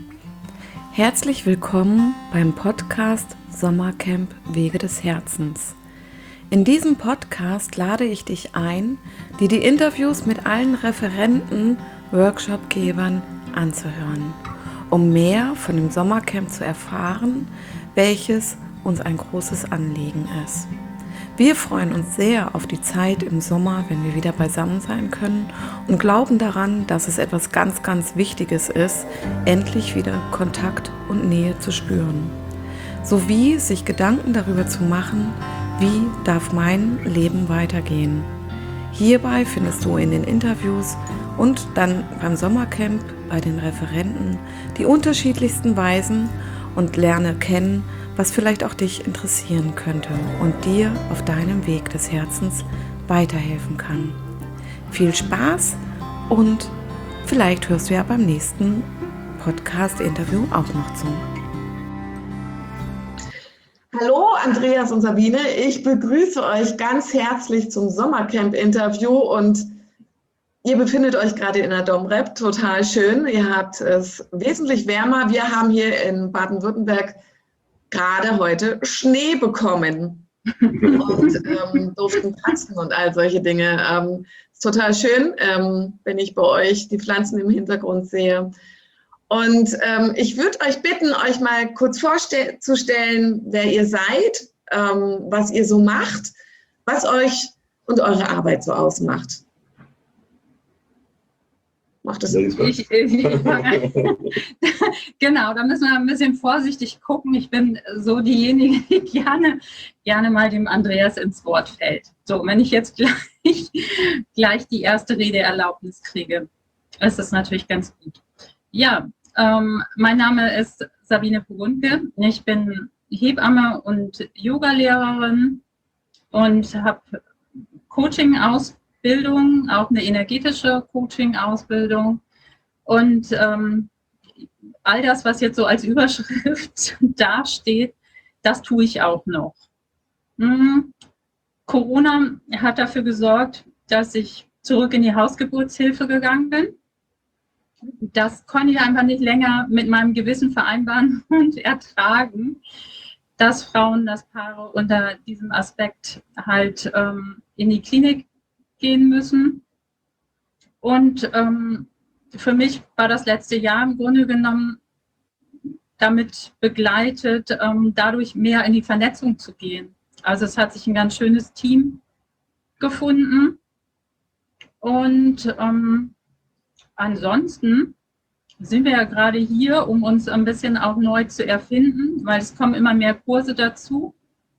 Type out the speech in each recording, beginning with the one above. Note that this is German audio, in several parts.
Herzlich willkommen beim Podcast Sommercamp Wege des Herzens. In diesem Podcast lade ich dich ein, dir die Interviews mit allen Referenten, Workshopgebern anzuhören, um mehr von dem Sommercamp zu erfahren, welches uns ein großes Anliegen ist. Wir freuen uns sehr auf die Zeit im Sommer, wenn wir wieder beisammen sein können und glauben daran, dass es etwas ganz, ganz Wichtiges ist, endlich wieder Kontakt und Nähe zu spüren. Sowie sich Gedanken darüber zu machen, wie darf mein Leben weitergehen. Hierbei findest du in den Interviews und dann beim Sommercamp bei den Referenten die unterschiedlichsten Weisen und lerne kennen, was vielleicht auch dich interessieren könnte und dir auf deinem Weg des Herzens weiterhelfen kann. Viel Spaß und vielleicht hörst du ja beim nächsten Podcast-Interview auch noch zu. Hallo Andreas und Sabine, ich begrüße euch ganz herzlich zum Sommercamp-Interview und ihr befindet euch gerade in der Domrep, total schön. Ihr habt es wesentlich wärmer. Wir haben hier in Baden-Württemberg gerade heute Schnee bekommen und durften tanzen und all solche Dinge. Ist total schön, wenn ich bei euch die Pflanzen im Hintergrund sehe. Und ich würde euch bitten, euch mal kurz vorzustellen, wer ihr seid, was ihr so macht, was euch und eure Arbeit so ausmacht. Macht das? Genau, da müssen wir ein bisschen vorsichtig gucken. Ich bin so diejenige, die gerne mal dem Andreas ins Wort fällt. So, wenn ich jetzt gleich die erste Redeerlaubnis kriege, ist das natürlich ganz gut. Ja, mein Name ist Sabine Burundke. Ich bin Hebamme und Yogalehrerin und habe Coaching-Ausbildung, auch eine energetische Coaching-Ausbildung und all das, was jetzt so als Überschrift dasteht, das tue ich auch noch. Corona hat dafür gesorgt, dass ich zurück in die Hausgeburtshilfe gegangen bin. Das konnte ich einfach nicht länger mit meinem Gewissen vereinbaren und ertragen, dass Frauen, dass Paare unter diesem Aspekt halt in die Klinik gehen müssen. Und für mich war das letzte Jahr im Grunde genommen damit begleitet, dadurch mehr in die Vernetzung zu gehen. Also es hat sich ein ganz schönes Team gefunden. Und ansonsten sind wir ja gerade hier, um uns ein bisschen auch neu zu erfinden, weil es kommen immer mehr Kurse dazu.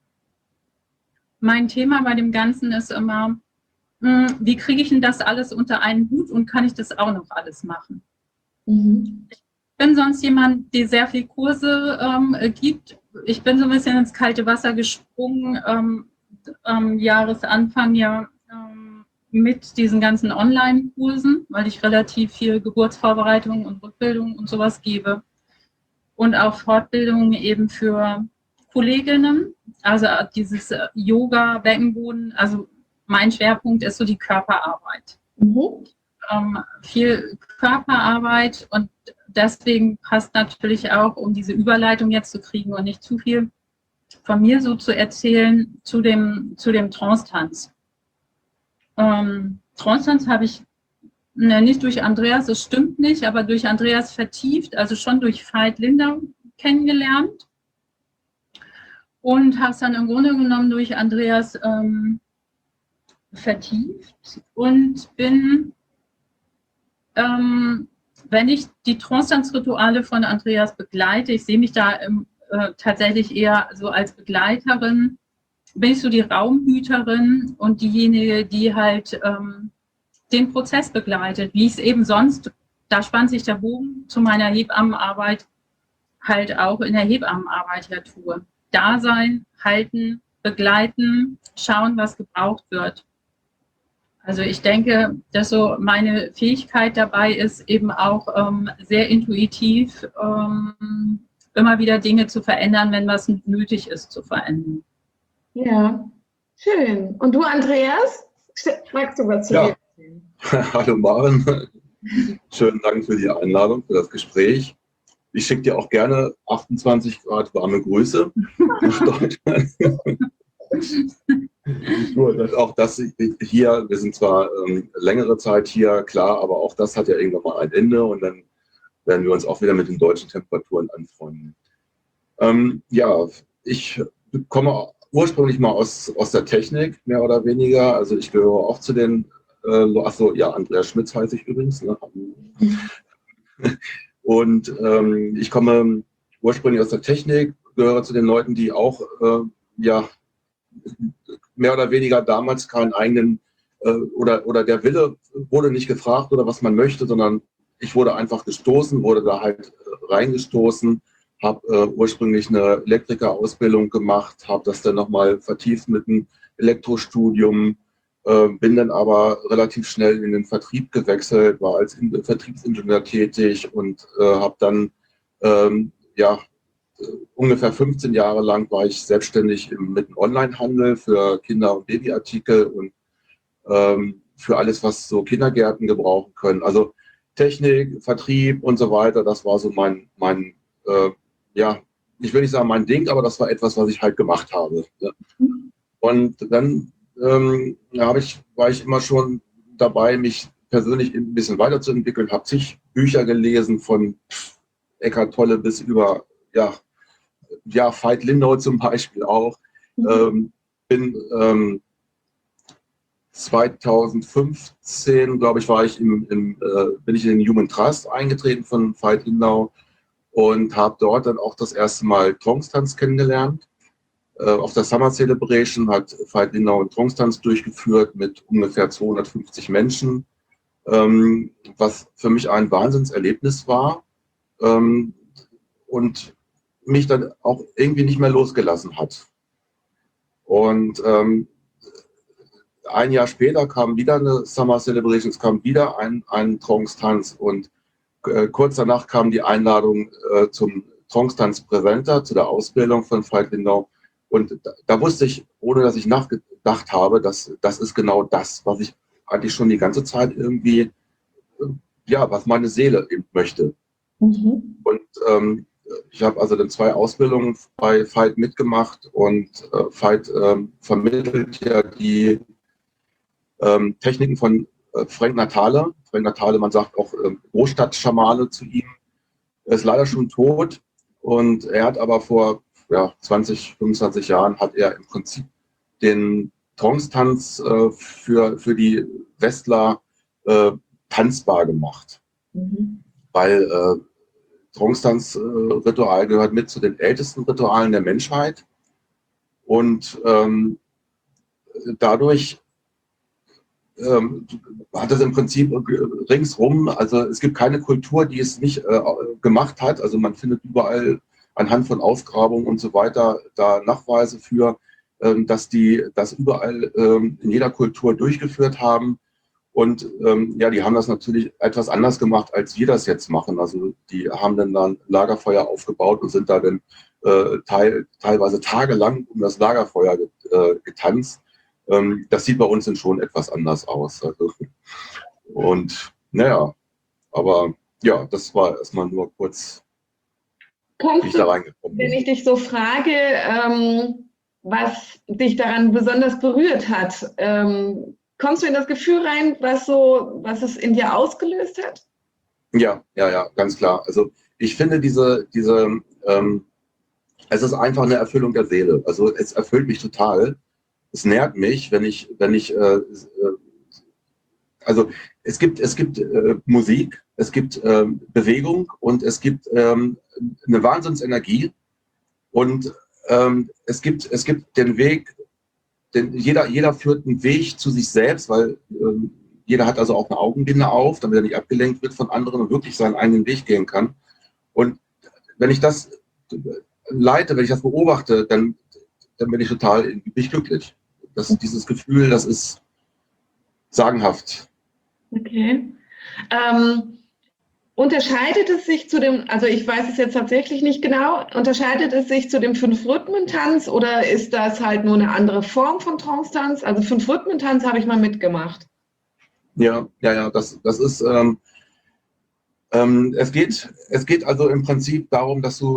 Mein Thema bei dem Ganzen ist immer, wie kriege ich denn das alles unter einen Hut und kann ich das auch noch alles machen? Ich bin sonst jemand, der sehr viel Kurse gibt. Ich bin so ein bisschen ins kalte Wasser gesprungen, am Jahresanfang ja mit diesen ganzen Online-Kursen, weil ich relativ viel Geburtsvorbereitung und Rückbildung und sowas gebe. Und auch Fortbildungen eben für Kolleginnen, also dieses Yoga, Beckenboden, also mein Schwerpunkt ist so die Körperarbeit. Viel Körperarbeit und deswegen passt natürlich auch, um diese Überleitung jetzt zu kriegen und nicht zu viel von mir so zu erzählen, zu dem Trance-Tanz. Trance-Tanz habe ich nicht durch Andreas, das stimmt nicht, aber durch Andreas vertieft, also schon durch Veit Lindau kennengelernt und habe es dann im Grunde genommen durch Andreas vertieft und bin, wenn ich die Trance-Tanz-Rituale von Andreas begleite, ich sehe mich da tatsächlich eher so als Begleiterin, bin ich so die Raumhüterin und diejenige, die halt den Prozess begleitet, wie ich es eben sonst, da spannt sich der Bogen zu meiner Hebammenarbeit, halt auch in der Hebammenarbeit her tue. Da sein, halten, begleiten, schauen, was gebraucht wird. Also ich denke, dass so meine Fähigkeit dabei ist, eben auch sehr intuitiv immer wieder Dinge zu verändern, wenn was nötig ist zu verändern. Ja, schön. Und du, Andreas, magst du was zu dir erzählen? Hallo Maren, schönen Dank für die Einladung, für das Gespräch. Ich schicke dir auch gerne 28 Grad warme Grüße nach Deutschland. Nur auch das hier, wir sind zwar längere Zeit hier, klar, aber auch das hat ja irgendwann mal ein Ende und dann werden wir uns auch wieder mit den deutschen Temperaturen anfreunden. Ja, ich komme ursprünglich mal aus der Technik, mehr oder weniger. Also ich gehöre auch zu den, achso, ja, Andreas Schmitz heiße ich übrigens. Ne? Und ich komme ursprünglich aus der Technik, gehöre zu den Leuten, die auch, ja, mehr oder weniger damals keinen eigenen, oder der Wille wurde nicht gefragt oder was man möchte, sondern ich wurde einfach gestoßen, wurde da halt reingestoßen, habe ursprünglich eine Elektrikerausbildung gemacht, habe das dann nochmal vertieft mit einem Elektrostudium, bin dann aber relativ schnell in den Vertrieb gewechselt, war als Vertriebsingenieur tätig und habe dann, ja, ungefähr 15 Jahre lang war ich selbstständig mit dem Onlinehandel für Kinder- und Babyartikel und für alles, was so Kindergärten gebrauchen können. Also Technik, Vertrieb und so weiter, das war so mein ja, ich will nicht sagen mein Ding, aber das war etwas, was ich halt gemacht habe. Ne? Und dann war ich immer schon dabei, mich persönlich ein bisschen weiterzuentwickeln, habe zig Bücher gelesen, von Eckhart Tolle bis über, ja, Veit Lindau zum Beispiel auch. Bin 2015, glaube ich, bin ich in den Human Trust eingetreten von Veit Lindau und habe dort dann auch das erste Mal Trance-Tanz kennengelernt. Auf der Summer Celebration hat Veit Lindau einen Trance-Tanz durchgeführt mit ungefähr 250 Menschen, was für mich ein Wahnsinnserlebnis war und mich dann auch irgendwie nicht mehr losgelassen hat. Und ein Jahr später kam wieder eine Summer Celebration, es kam wieder ein Trance-Tanz und kurz danach kam die Einladung zum Trance-Tanz-Präsenter, zu der Ausbildung von Veit Lindau. Und da wusste ich, ohne dass ich nachgedacht habe, dass das ist genau das, was ich eigentlich schon die ganze Zeit irgendwie, ja, was meine Seele eben möchte. Und ich habe also dann 2 Ausbildungen bei Veit mitgemacht und Veit vermittelt ja die Techniken von Frank Natale. Frank Natale, man sagt auch Großstadtschamane zu ihm. Er ist leider schon tot und er hat aber vor 20, 25 Jahren hat er im Prinzip den Trance-Tanz für die Westler tanzbar gemacht. Weil Trance-Tanz-Ritual gehört mit zu den ältesten Ritualen der Menschheit und dadurch hat es im Prinzip ringsrum, also es gibt keine Kultur, die es nicht gemacht hat. Also man findet überall anhand von Ausgrabungen und so weiter da Nachweise für, dass die das überall in jeder Kultur durchgeführt haben. Und ja, die haben das natürlich etwas anders gemacht, als wir das jetzt machen. Also die haben dann ein Lagerfeuer aufgebaut und sind da dann teilweise tagelang um das Lagerfeuer getanzt. Das sieht bei uns dann schon etwas anders aus. Also, und naja, aber ja, das war erstmal nur kurz, wie ich da reingekommen bin. Wenn ich dich so frage, was dich daran besonders berührt hat, kommst du in das Gefühl rein, was es in dir ausgelöst hat? Ja, ganz klar. Also ich finde es ist einfach eine Erfüllung der Seele. Also es erfüllt mich total. Es nährt mich, wenn ich, also es gibt Musik, es gibt Bewegung und es gibt eine Wahnsinnsenergie und es gibt den Weg, jeder führt einen Weg zu sich selbst, weil jeder hat also auch eine Augenbinde auf, damit er nicht abgelenkt wird von anderen und wirklich seinen eigenen Weg gehen kann. Und wenn ich das leite, wenn ich das beobachte, dann bin ich total glücklich. Dieses Gefühl, das ist sagenhaft. Okay. Unterscheidet es sich zu dem, also ich weiß es jetzt tatsächlich nicht genau, unterscheidet es sich zu dem 5-Rhythmen-Tanz oder ist das halt nur eine andere Form von Trance-Tanz? Also 5-Rhythmen-Tanz habe ich mal mitgemacht. Ja, das ist Es geht also im Prinzip darum, dass du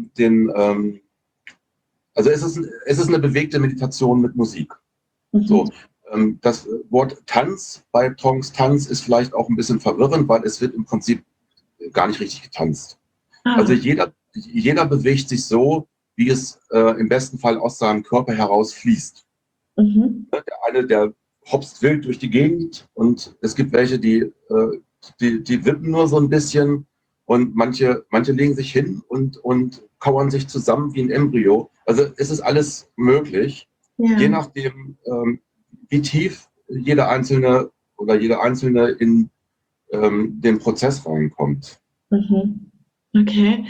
also es ist eine bewegte Meditation mit Musik. So, das Wort Tanz bei Trance-Tanz ist vielleicht auch ein bisschen verwirrend, weil es wird im Prinzip gar nicht richtig getanzt. Also jeder bewegt sich so, wie es im besten Fall aus seinem Körper heraus fließt. Der eine, der hopst wild durch die Gegend und es gibt welche, die wippen nur so ein bisschen und manche legen sich hin und kauern sich zusammen wie ein Embryo. Also es ist alles möglich, je nachdem, wie tief jeder Einzelne oder jede Einzelne in den Prozess reinkommt. Okay.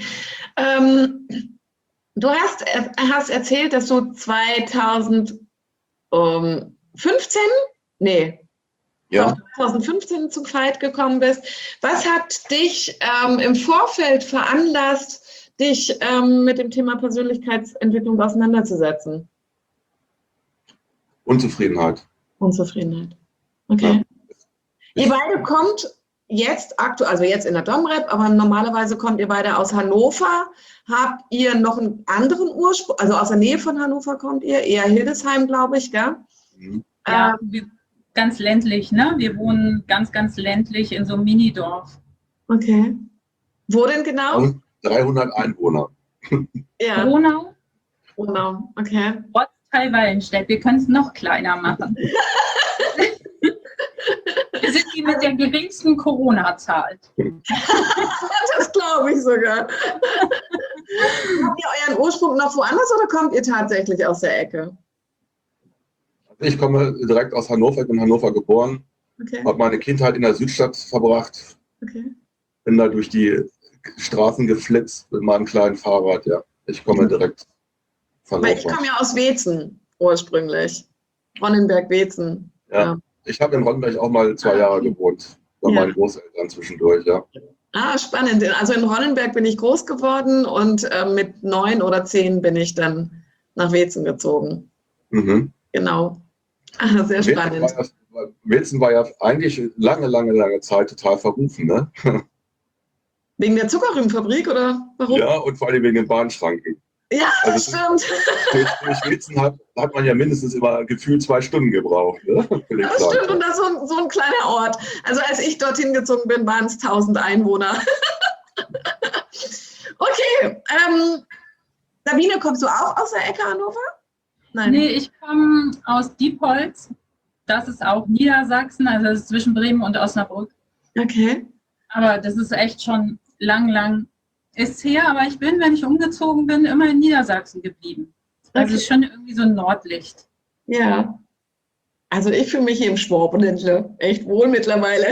Du hast erzählt, dass du 2015, Ja. 2015 zum Fight gekommen bist. Was hat dich im Vorfeld veranlasst, dich mit dem Thema Persönlichkeitsentwicklung auseinanderzusetzen? Unzufriedenheit. Unzufriedenheit. Okay. Ja. Ihr beide kommt jetzt aktuell, also jetzt in der Domrep, aber normalerweise kommt ihr beide aus Hannover. Habt ihr noch einen anderen Ursprung, also aus der Nähe von Hannover kommt ihr, eher Hildesheim, glaube ich, gell? Ja, ganz ländlich, ne? Wir wohnen ganz, ganz ländlich in so einem Minidorf. Okay. Wo denn genau? Und 300 Einwohner. Ja. Gronau, Okay. Ortsteil Wallenstedt. Wir können es noch kleiner machen. Wir sind die mit der geringsten Corona-Zahl. Das glaube ich sogar. Habt ihr euren Ursprung noch woanders oder kommt ihr tatsächlich aus der Ecke? Ich komme direkt aus Hannover, ich bin in Hannover geboren, habe meine Kindheit in der Südstadt verbracht, bin da durch die Straßen geflitzt mit meinem kleinen Fahrrad, ja. Ich komme direkt von Hannover. Ich komme ja aus Wetzen ursprünglich, Ronnenberg-Wetzen. Ja. Ich habe in Ronnenberg auch mal 2 Jahre gewohnt, bei meinen Großeltern zwischendurch, ja. Ah, spannend. Also in Ronnenberg bin ich groß geworden und mit 9 oder 10 bin ich dann nach Wetzen gezogen. Genau. Ah, sehr spannend. Wetzen war ja eigentlich lange Zeit total verrufen, ne? Wegen der Zuckerrübenfabrik oder warum? Ja, und vor allem wegen den Bahnschranken. Ja, das stimmt. Durch Wetzen hat man ja mindestens immer gefühlt 2 Stunden gebraucht. Ne? Das stimmt, und das ist so ein kleiner Ort. Also als ich dorthin gezogen bin, waren es 1000 Einwohner. Okay, Sabine, kommst du auch aus der Ecke Hannover? Nein. Nee, ich komme aus Diepholz. Das ist auch Niedersachsen, also das ist zwischen Bremen und Osnabrück. Okay. Aber das ist echt schon lang ist her, aber ich bin, wenn ich umgezogen bin, immer in Niedersachsen geblieben. Also es ist schon irgendwie so ein Nordlicht. Ja. Also ich fühle mich hier im Schwabenländle echt wohl mittlerweile.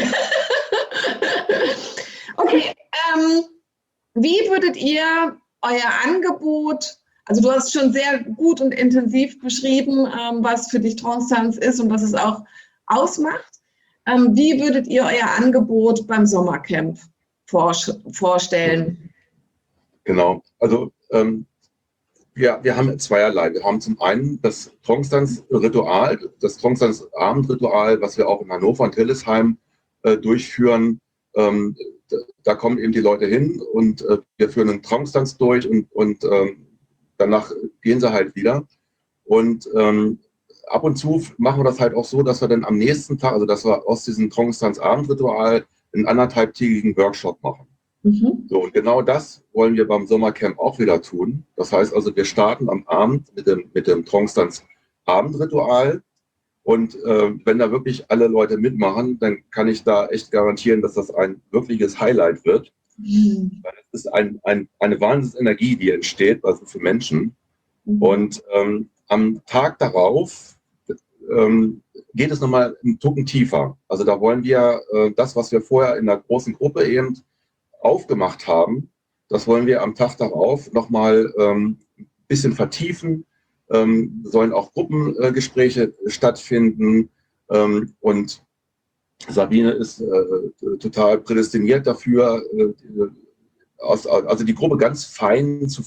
Okay, wie würdet ihr euer Angebot, also du hast schon sehr gut und intensiv beschrieben, was für dich Trance-Tanz ist und was es auch ausmacht. Wie würdet ihr euer Angebot beim Sommercamp vorstellen? Genau, also wir haben zweierlei. Wir haben zum einen das Trance-Tanz-Ritual, das Trance-Tanz-Abendritual, was wir auch in Hannover und Hildesheim durchführen. Da kommen eben die Leute hin und wir führen einen Trance-Tanz durch und danach gehen sie halt wieder. Und ab und zu machen wir das halt auch so, dass wir dann am nächsten Tag, also dass wir aus diesem Trance-Tanz-Abendritual einen 1,5-tägigen Workshop machen. So, und genau das wollen wir beim Sommercamp auch wieder tun. Das heißt also, wir starten am Abend mit dem Trance-Tanz-Abendritual. Und wenn da wirklich alle Leute mitmachen, dann kann ich da echt garantieren, dass das ein wirkliches Highlight wird. Weil es ist eine Wahnsinnsenergie, die entsteht, also für Menschen. Und am Tag darauf geht es nochmal einen Tucken tiefer. Also da wollen wir das, was wir vorher in der großen Gruppe eben aufgemacht haben, das wollen wir am Tag darauf nochmal ein bisschen vertiefen. Sollen auch Gruppengespräche stattfinden. Und Sabine ist total prädestiniert dafür, also die Gruppe ganz fein zu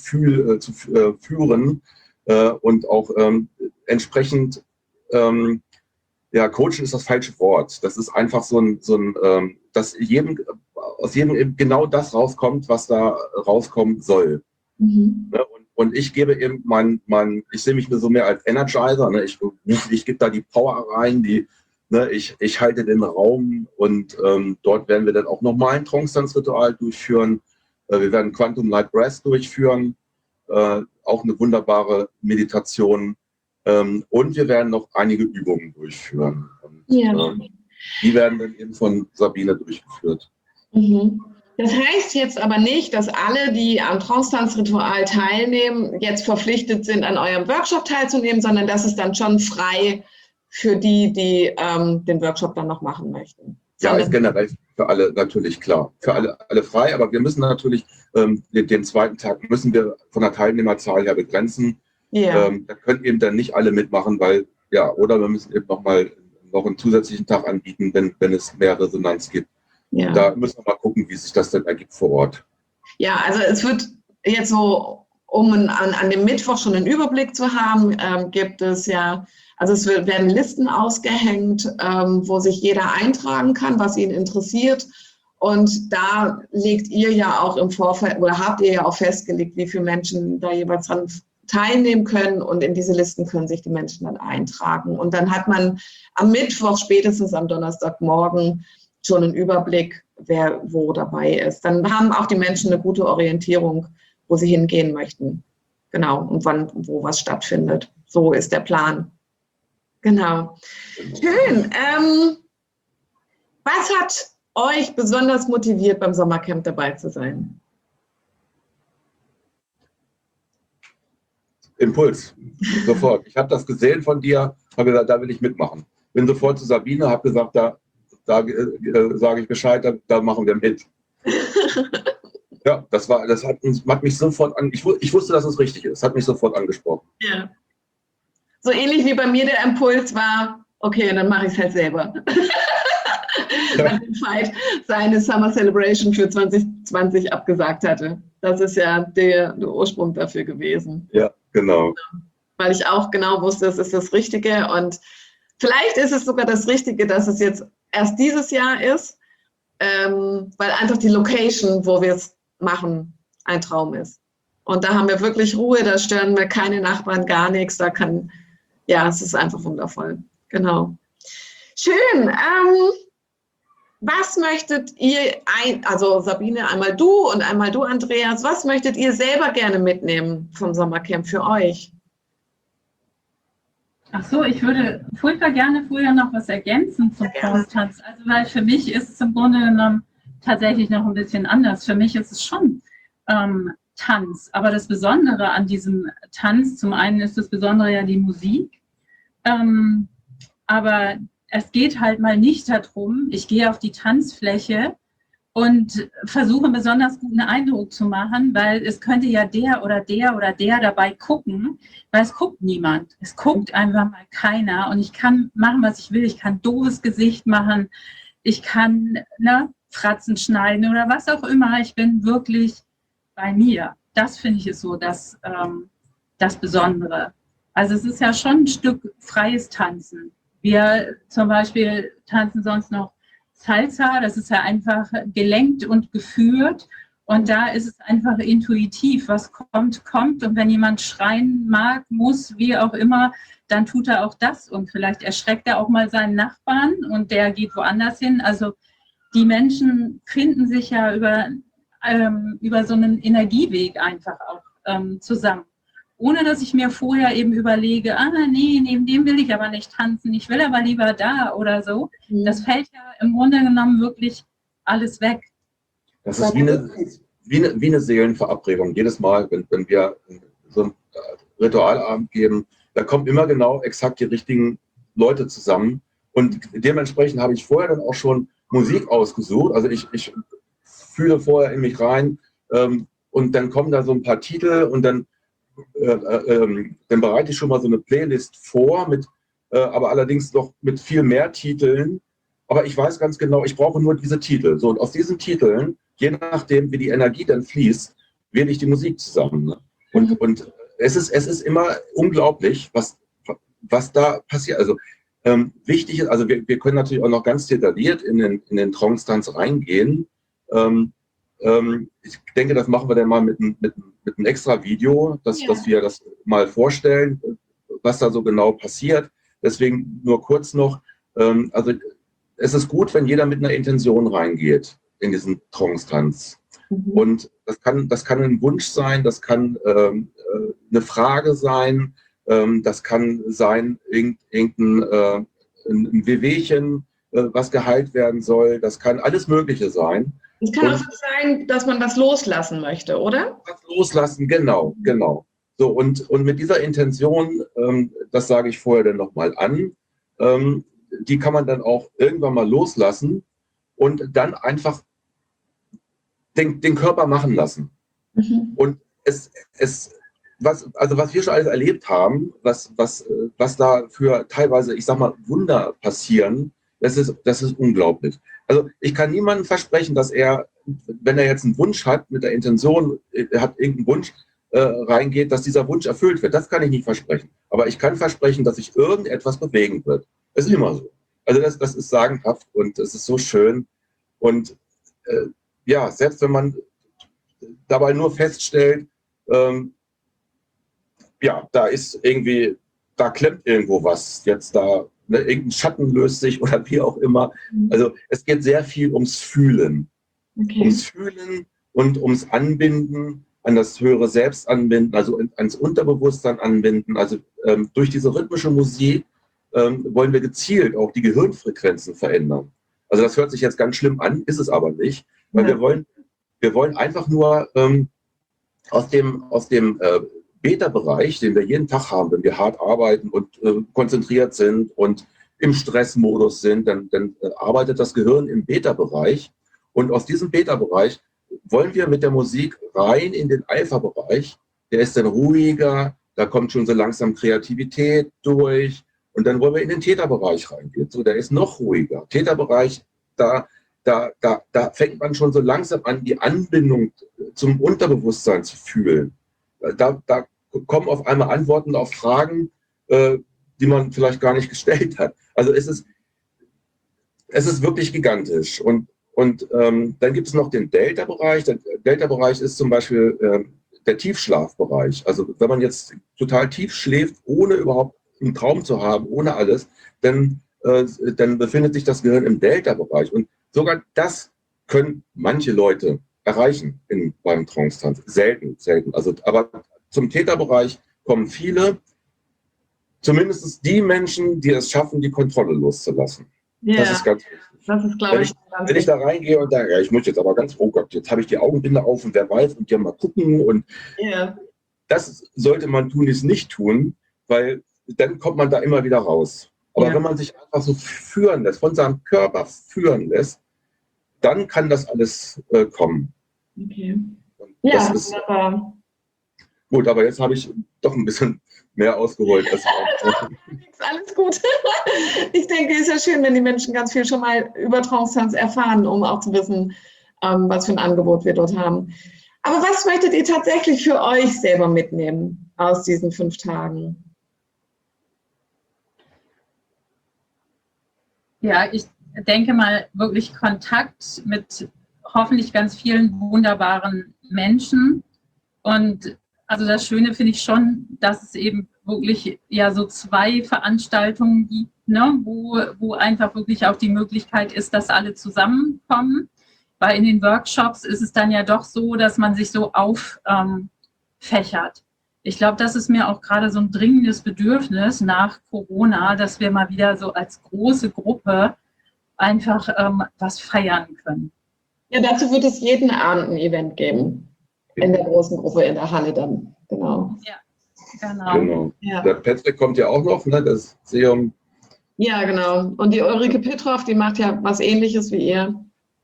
führen und auch entsprechend ja, Coachen ist das falsche Wort. Das ist einfach dass aus jedem genau das rauskommt, was da rauskommen soll. Mhm. Ne? Und ich gebe eben ich sehe mich so mehr als Energizer. Ne? Ich gebe da die Power rein, ich halte den Raum und dort werden wir dann auch nochmal ein Trance-Dance-Ritual durchführen. Wir werden Quantum Light Breath durchführen, auch eine wunderbare Meditation. Und wir werden noch einige Übungen durchführen. Und, die werden dann eben von Sabine durchgeführt. Mhm. Das heißt jetzt aber nicht, dass alle, die am Trance-Dance-Ritual teilnehmen, jetzt verpflichtet sind, an eurem Workshop teilzunehmen, sondern das ist dann schon frei für die den Workshop dann noch machen möchten. Ja, ist generell für alle natürlich klar. Für alle frei, aber wir müssen natürlich den zweiten Tag müssen wir von der Teilnehmerzahl her begrenzen. Ja. Da können eben dann nicht alle mitmachen, oder wir müssen eben noch einen zusätzlichen Tag anbieten, wenn es mehr Resonanz gibt. Ja. Da müssen wir mal gucken, wie sich das dann ergibt vor Ort. Ja, also es wird jetzt so, um an dem Mittwoch schon einen Überblick zu haben, gibt es ja, also werden Listen ausgehängt, wo sich jeder eintragen kann, was ihn interessiert. Und da legt ihr ja auch im Vorfeld, oder habt ihr ja auch festgelegt, wie viele Menschen da jeweils dran teilnehmen können, und in diese Listen können sich die Menschen dann eintragen. Und dann hat man am Mittwoch, spätestens am Donnerstagmorgen, schon einen Überblick, wer wo dabei ist. Dann haben auch die Menschen eine gute Orientierung, wo sie hingehen möchten. Genau, und wo was stattfindet. So ist der Plan. Genau. Schön. Was hat euch besonders motiviert, beim Sommercamp dabei zu sein? Impuls, sofort. Ich habe das gesehen von dir, habe gesagt, da will ich mitmachen. Bin sofort zu Sabine, habe gesagt, da sage ich Bescheid, da machen wir mit. Ja, das hat mich sofort ich wusste, dass es richtig ist, hat mich sofort angesprochen. Ja. So ähnlich wie bei mir der Impuls war, okay, dann mache ich es halt selber. Ja. Nachdem Veit seine Summer Celebration für 2020 abgesagt hatte. Das ist ja der Ursprung dafür gewesen. Ja, genau. Weil ich auch genau wusste, es ist das Richtige, und vielleicht ist es sogar das Richtige, dass es jetzt erst dieses Jahr ist, weil einfach die Location, wo wir es machen, ein Traum ist. Und da haben wir wirklich Ruhe, da stören wir keine Nachbarn, gar nichts. Es ist einfach wundervoll. Genau. Schön. Was möchtet ihr, also Sabine, einmal du und einmal du, Andreas, was möchtet ihr selber gerne mitnehmen vom Sommercamp für euch? Ach so, ich würde furchtbar gerne vorher noch was ergänzen zum Trance-Tanz. Also, weil für mich ist es im Grunde genommen tatsächlich noch ein bisschen anders. Für mich ist es schon Tanz. Aber das Besondere an diesem Tanz, zum einen ist das Besondere ja die Musik. Aber es geht halt mal nicht darum, ich gehe auf die Tanzfläche und versuche einen besonders guten Eindruck zu machen, weil es könnte ja der oder der dabei gucken, weil es guckt niemand. Es guckt einfach mal keiner, und ich kann machen, was ich will. Ich kann doofes Gesicht machen, ich kann Fratzen schneiden oder was auch immer. Ich bin wirklich bei mir. Das finde ich ist so das Besondere. Also es ist ja schon ein Stück freies Tanzen. Wir zum Beispiel tanzen sonst noch Salsa, das ist ja einfach gelenkt und geführt, und da ist es einfach intuitiv, was kommt, kommt, und wenn jemand schreien mag, muss, wie auch immer, dann tut er auch das, und vielleicht erschreckt er auch mal seinen Nachbarn und der geht woanders hin. Also die Menschen finden sich ja über so einen Energieweg einfach auch zusammen. Ohne dass ich mir vorher eben überlege, nee, neben dem will ich aber nicht tanzen, ich will aber lieber da oder so. Das fällt ja im Grunde genommen wirklich alles weg. Das ist wie eine Seelenverabredung. Jedes Mal, wenn wir so einen Ritualabend geben, da kommen immer genau exakt die richtigen Leute zusammen. Und dementsprechend habe ich vorher dann auch schon Musik ausgesucht. Also ich fühle vorher in mich rein, und dann kommen da so ein paar Titel, und dann bereite ich schon mal so eine Playlist vor, aber allerdings noch mit viel mehr Titeln. Aber ich weiß ganz genau, ich brauche nur diese Titel. So, und aus diesen Titeln, je nachdem, wie die Energie dann fließt, wähle ich die Musik zusammen. Ne? Und es ist immer unglaublich, was da passiert. Also Wichtig ist, also wir können natürlich auch noch ganz detailliert in den Trance-Tanz reingehen. Ich denke, das machen wir dann mal mit einem extra Video, dass wir das mal vorstellen, was da so genau passiert. Deswegen nur kurz noch, also es ist gut, wenn jeder mit einer Intention reingeht in diesen Trance-Tanz. Und das kann ein Wunsch sein, das kann eine Frage sein, das kann sein irgendein ein Wehwehchen, was geheilt werden soll. Das kann alles Mögliche sein. Es kann auch sein, dass man was loslassen möchte, oder? Was loslassen, genau. So, und mit dieser Intention, das sage ich vorher dann nochmal an, die kann man dann auch irgendwann mal loslassen und dann einfach den Körper machen lassen. Und was wir schon alles erlebt haben, was da für teilweise, ich sag mal, Wunder passieren, das ist unglaublich. Also ich kann niemandem versprechen, dass er, wenn er jetzt einen Wunsch hat, mit der Intention, er hat irgendeinen Wunsch, reingeht, dass dieser Wunsch erfüllt wird. Das kann ich nicht versprechen. Aber ich kann versprechen, dass sich irgendetwas bewegen wird. Das ist immer so. Also das ist sagenhaft und es ist so schön. Und ja, selbst wenn man dabei nur feststellt, ja, da klemmt irgendwo was, jetzt da, ne, irgendein Schatten löst sich oder wie auch immer. Also es geht sehr viel ums Fühlen. Ums Fühlen und ums Anbinden, an das höhere Selbst anbinden, also ans Unterbewusstsein anbinden. Also durch diese rhythmische Musik wollen wir gezielt auch die Gehirnfrequenzen verändern. Also das hört sich jetzt ganz schlimm an, ist es aber nicht, weil wir wollen einfach nur aus dem Beta-Bereich, den wir jeden Tag haben, wenn wir hart arbeiten und konzentriert sind und im Stressmodus sind, dann arbeitet das Gehirn im Beta-Bereich. Und aus diesem Beta-Bereich wollen wir mit der Musik rein in den Alpha-Bereich. Der ist dann ruhiger, da kommt schon so langsam Kreativität durch. Und dann wollen wir in den Theta-Bereich reingehen. So, der ist noch ruhiger. Theta-Bereich, da fängt man schon so langsam an, die Anbindung zum Unterbewusstsein zu fühlen. Da kommen auf einmal Antworten auf Fragen, die man vielleicht gar nicht gestellt hat. Also es ist wirklich gigantisch. Und dann gibt es noch den Delta-Bereich. Der Delta-Bereich ist zum Beispiel der Tiefschlafbereich. Also wenn man jetzt total tief schläft, ohne überhaupt einen Traum zu haben, ohne alles, dann befindet sich das Gehirn im Delta-Bereich. Und sogar das können manche Leute erreichen beim Trance-Tanz. Selten. Also, aber zum Theta-Bereich kommen viele, zumindest die Menschen, die es schaffen, die Kontrolle loszulassen. Yeah. Das ist ganz wichtig. Das ist, glaube ich, wenn ich da reingehe und sage, ja, ich muss jetzt aber ganz, oh Gott, jetzt habe ich die Augenbinde auf und wer weiß und ja mal gucken und das sollte man tunlichst nicht tun, weil dann kommt man da immer wieder raus. Aber wenn man sich einfach so führen lässt, von seinem Körper führen lässt, dann kann das alles kommen. Okay. Das ist wunderbar. Gut, aber jetzt habe ich doch ein bisschen mehr ausgeholt. Alles gut. Ich denke, es ist ja schön, wenn die Menschen ganz viel schon mal über Trance-Tanz erfahren, um auch zu wissen, was für ein Angebot wir dort haben. Aber was möchtet ihr tatsächlich für euch selber mitnehmen aus diesen 5 Tagen? Ja, ich denke mal wirklich Kontakt mit hoffentlich ganz vielen wunderbaren Menschen. Und also das Schöne finde ich schon, dass es eben wirklich ja so 2 Veranstaltungen gibt, ne, wo einfach wirklich auch die Möglichkeit ist, dass alle zusammenkommen. Weil in den Workshops ist es dann ja doch so, dass man sich so auffächert. Ich glaube, das ist mir auch gerade so ein dringendes Bedürfnis nach Corona, dass wir mal wieder so als große Gruppe einfach was feiern können. Ja, dazu wird es jeden Abend ein Event geben. In der großen Gruppe in der Halle dann. Genau. Ja, genau. Ja. Der Patrick kommt ja auch noch, ne? Das Seum. Ja, genau. Und die Ulrike Petroff, die macht ja was Ähnliches wie ihr.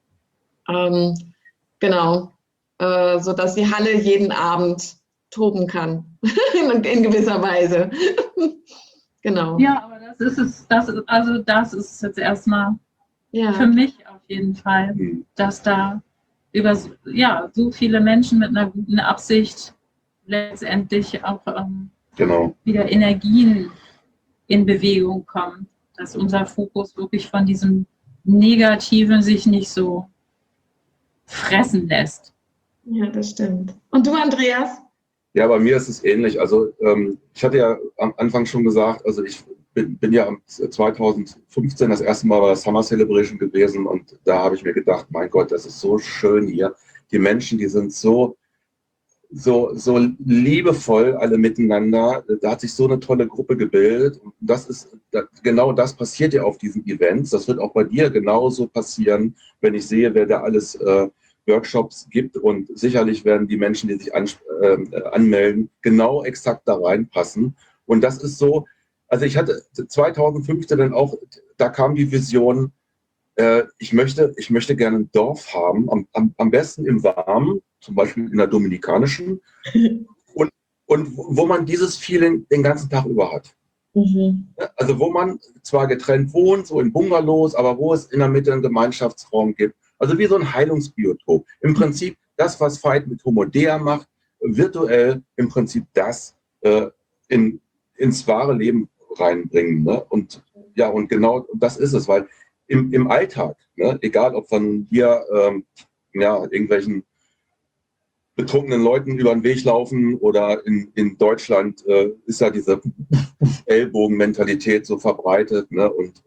Genau. Sodass die Halle jeden Abend toben kann. in gewisser Weise. Genau. Ja, aber das ist jetzt erstmal für mich auf jeden Fall, dass da über so viele Menschen mit einer guten Absicht letztendlich auch wieder Energien in Bewegung kommen. dass unser Fokus wirklich von diesem Negativen sich nicht so fressen lässt. Ja, das stimmt. Und du, Andreas? Ja, bei mir ist es ähnlich. Also ich hatte ja am Anfang schon gesagt, also ich bin ja 2015 das erste Mal bei der Summer Celebration gewesen und da habe ich mir gedacht, mein Gott, das ist so schön hier. Die Menschen, die sind so liebevoll alle miteinander. Da hat sich so eine tolle Gruppe gebildet. Und genau das passiert ja auf diesen Events. Das wird auch bei dir genauso passieren, wenn ich sehe, wer da alles Workshops gibt. Und sicherlich werden die Menschen, die sich anmelden, genau exakt da reinpassen. Und das ist so, also ich hatte 2015 dann auch, da kam die Vision, ich möchte gerne ein Dorf haben, am besten im Warmen, zum Beispiel in der Dominikanischen, und wo man dieses Feeling den ganzen Tag über hat. Mhm. Also wo man zwar getrennt wohnt, so in Bungalows, aber wo es in der Mitte einen Gemeinschaftsraum gibt. Also wie so ein Heilungsbiotop. Im Prinzip das, was Veit mit Homodea macht, virtuell im Prinzip das ins wahre Leben reinbringen. Ne? Und ja, und genau das ist es, weil im Alltag, ne, egal ob von hier irgendwelchen betrunkenen Leuten über den Weg laufen oder in Deutschland ist ja diese Ellbogenmentalität so verbreitet. Ne, und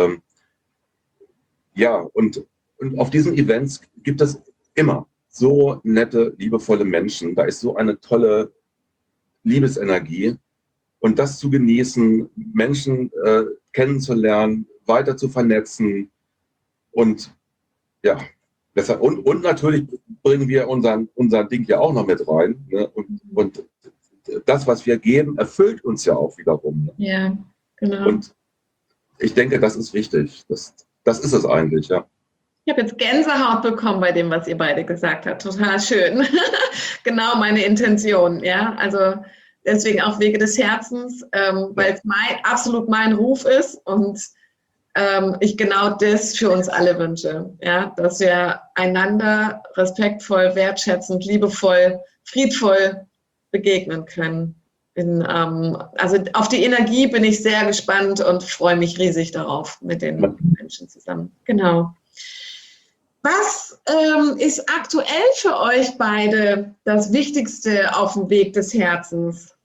auf diesen Events gibt es immer so nette, liebevolle Menschen. Da ist so eine tolle Liebesenergie. Und das zu genießen, Menschen kennenzulernen, weiter zu vernetzen und ja, besser. Und natürlich bringen wir unser Ding ja auch noch mit rein. Ne? Und das, was wir geben, erfüllt uns ja auch wiederum. Ne? Ja, genau. Und ich denke, das ist wichtig. Das ist es eigentlich, ja. Ich habe jetzt Gänsehaut bekommen bei dem, was ihr beide gesagt habt. Total schön. Genau meine Intention. Ja, also deswegen auch Wege des Herzens, weil es absolut mein Ruf ist und ich genau das für uns alle wünsche. Ja, dass wir einander respektvoll, wertschätzend, liebevoll, friedvoll begegnen können. Also auf die Energie bin ich sehr gespannt und freue mich riesig darauf mit den Menschen zusammen. Genau. Was ist aktuell für euch beide das Wichtigste auf dem Weg des Herzens?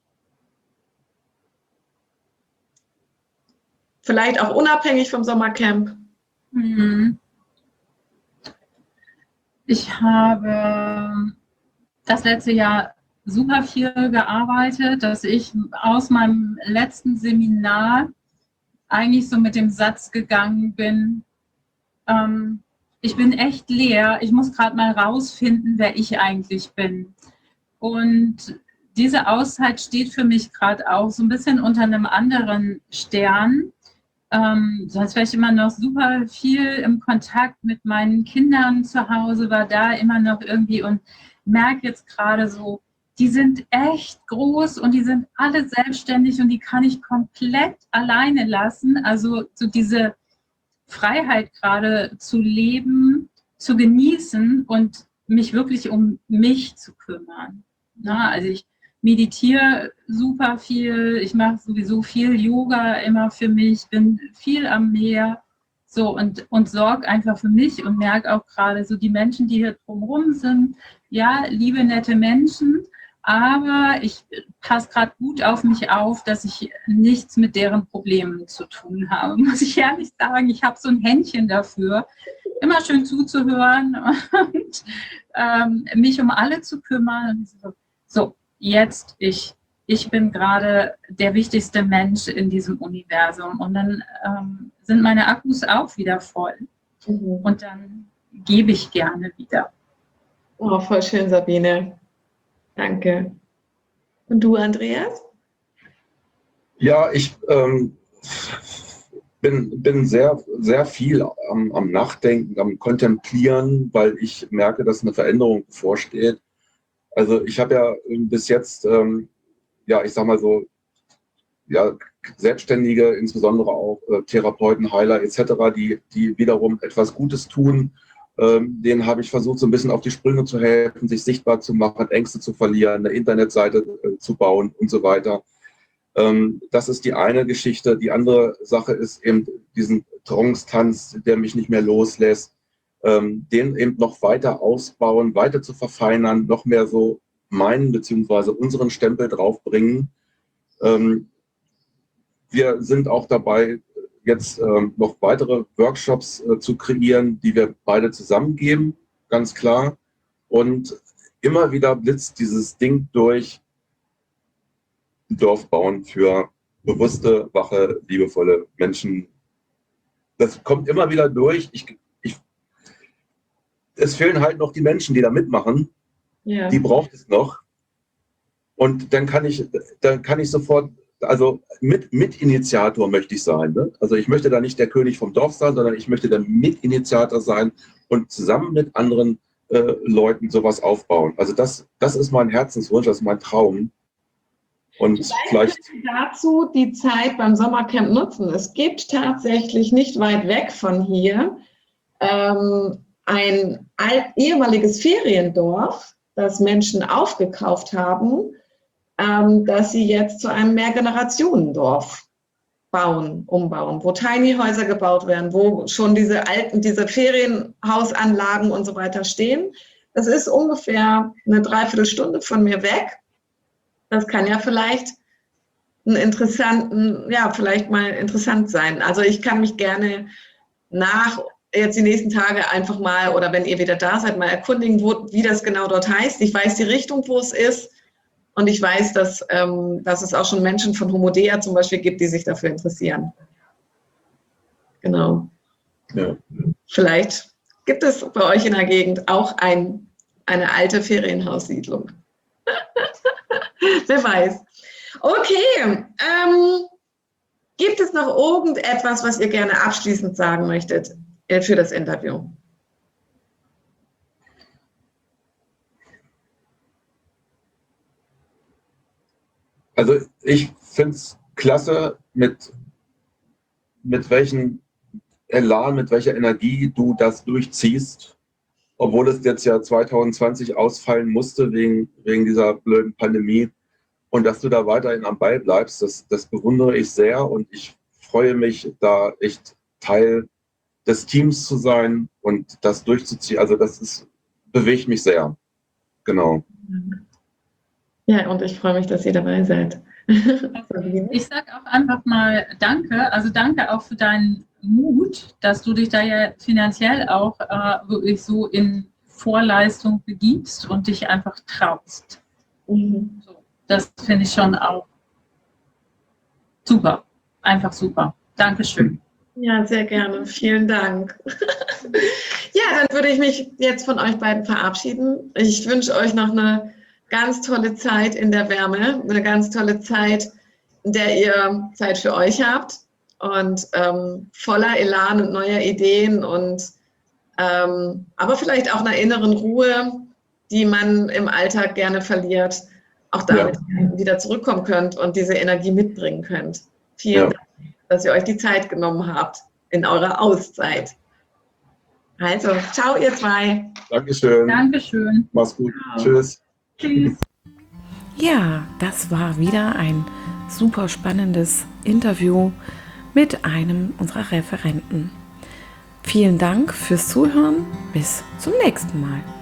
Vielleicht auch unabhängig vom Sommercamp? Ich habe das letzte Jahr super viel gearbeitet, dass ich aus meinem letzten Seminar eigentlich so mit dem Satz gegangen bin, ich bin echt leer, ich muss gerade mal rausfinden, wer ich eigentlich bin. Und diese Auszeit steht für mich gerade auch so ein bisschen unter einem anderen Stern. Sonst war ich immer noch super viel im Kontakt mit meinen Kindern zu Hause, war da immer noch irgendwie und merke jetzt gerade so, die sind echt groß und die sind alle selbstständig und die kann ich komplett alleine lassen. Also so diese Freiheit gerade zu leben, zu genießen und mich wirklich um mich zu kümmern. Na, also ich meditiere super viel, ich mache sowieso viel Yoga immer für mich, bin viel am Meer so und sorge einfach für mich und merke auch gerade so die Menschen, die hier drumherum sind, ja, liebe, nette Menschen, aber ich passe gerade gut auf mich auf, dass ich nichts mit deren Problemen zu tun habe. Muss ich ehrlich sagen, ich habe so ein Händchen dafür, immer schön zuzuhören und mich um alle zu kümmern. So, jetzt ich bin gerade der wichtigste Mensch in diesem Universum und dann sind meine Akkus auch wieder voll und dann gebe ich gerne wieder. Oh, voll schön, Sabine. Danke. Und du, Andreas? Ja, ich bin sehr, sehr viel am Nachdenken, am Kontemplieren, weil ich merke, dass eine Veränderung bevorsteht. Also ich habe ja bis jetzt, ich sag mal so, ja, Selbstständige, insbesondere auch Therapeuten, Heiler etc., die wiederum etwas Gutes tun. Denen habe ich versucht, so ein bisschen auf die Sprünge zu helfen, sich sichtbar zu machen, Ängste zu verlieren, eine Internetseite zu bauen und so weiter. Das ist die eine Geschichte. Die andere Sache ist eben diesen Trance-Tanz, der mich nicht mehr loslässt, den eben noch weiter ausbauen, weiter zu verfeinern, noch mehr so meinen bzw. unseren Stempel draufbringen. Wir sind auch dabei, jetzt noch weitere Workshops zu kreieren, die wir beide zusammen geben, ganz klar. Und immer wieder blitzt dieses Ding durch, Dorf bauen für bewusste, wache, liebevolle Menschen. Das kommt immer wieder durch. Es fehlen halt noch die Menschen, die da mitmachen. Ja. Die braucht es noch. Und dann kann ich sofort, also Mitinitiator möchte ich sein. Ne? Also ich möchte da nicht der König vom Dorf sein, sondern ich möchte der Mitinitiator sein und zusammen mit anderen Leuten sowas aufbauen. Also das ist mein Herzenswunsch, das ist mein Traum. Und vielleicht dazu die Zeit beim Sommercamp nutzen. Es gibt tatsächlich nicht weit weg von hier ein ehemaliges Feriendorf, das Menschen aufgekauft haben, dass sie jetzt zu einem Mehrgenerationendorf umbauen, wo Tiny-Häuser gebaut werden, wo schon diese Ferienhausanlagen und so weiter stehen. Das ist ungefähr eine Dreiviertelstunde von mir weg. Das kann ja vielleicht vielleicht mal interessant sein. Also ich kann mich gerne jetzt die nächsten Tage einfach mal, oder wenn ihr wieder da seid, mal erkundigen, wie das genau dort heißt. Ich weiß die Richtung, wo es ist. Und ich weiß, dass es auch schon Menschen von Homodea zum Beispiel gibt, die sich dafür interessieren. Genau. Ja. Vielleicht gibt es bei euch in der Gegend auch eine alte Ferienhaussiedlung. Wer weiß. Okay. Gibt es noch irgendetwas, was ihr gerne abschließend sagen möchtet für das Interview? Also ich finde es klasse, mit welchem Elan, mit welcher Energie du das durchziehst, obwohl es jetzt ja 2020 ausfallen musste wegen dieser blöden Pandemie. Und dass du da weiterhin am Ball bleibst, das bewundere ich sehr und ich freue mich, da echt Teil des Teams zu sein und das durchzuziehen. Also bewegt mich sehr. Genau. Ja, und ich freue mich, dass ihr dabei seid. Ich sage auch einfach mal Danke. Also danke auch für deinen Mut, dass du dich da ja finanziell auch wirklich so in Vorleistung begibst und dich einfach traust. Mhm. So, das finde ich schon auch super. Einfach super. Dankeschön. Ja, sehr gerne. Vielen Dank. Ja, dann würde ich mich jetzt von euch beiden verabschieden. Ich wünsche euch noch eine ganz tolle Zeit in der Wärme, eine ganz tolle Zeit, in der ihr Zeit für euch habt und voller Elan und neuer Ideen und aber vielleicht auch einer inneren Ruhe, die man im Alltag gerne verliert, auch damit wieder zurückkommen könnt und diese Energie mitbringen könnt. Vielen Dank, dass ihr euch die Zeit genommen habt in eurer Auszeit. Also, ciao ihr zwei. Dankeschön. Dankeschön. Mach's gut. Ciao. Tschüss. Tschüss. Ja, das war wieder ein super spannendes Interview mit einem unserer Referenten. Vielen Dank fürs Zuhören. Bis zum nächsten Mal.